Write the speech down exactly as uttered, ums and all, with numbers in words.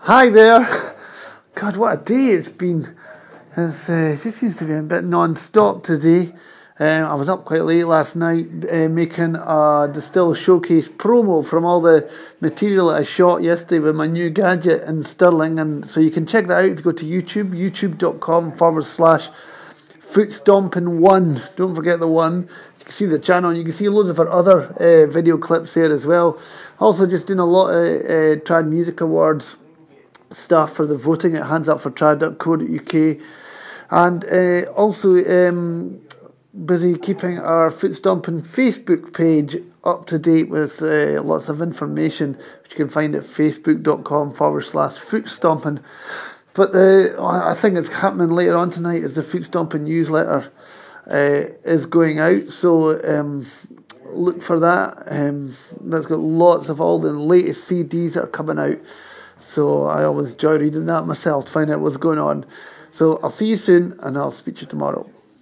Hi there. God, what a day it's been. It's, uh, it seems to be a bit non-stop today. Um, I was up quite late last night uh, making a Distill Showcase promo from all the material that I shot yesterday with my new gadget in Stirling. And so you can check that out if you go to YouTube, youtube.com forward slash footstomping one. Don't forget the one. You can see the channel and you can see loads of our other uh, video clips there as well. Also just doing a lot of uh, Trad Music Awards stuff for the voting at hands up for trad dot co dot uk, and uh, also um, busy keeping our Foot Stomping Facebook page up to date with uh, lots of information, which you can find at facebook.com forward slash foot stomping. But the, I think it's happening later on tonight is the Foot Stomping newsletter uh, is going out, so um, look for that. Um, that's got lots of all the latest C Ds that are coming out. So I always enjoy reading that myself to find out what's going on. So I'll see you soon and I'll speak to you tomorrow.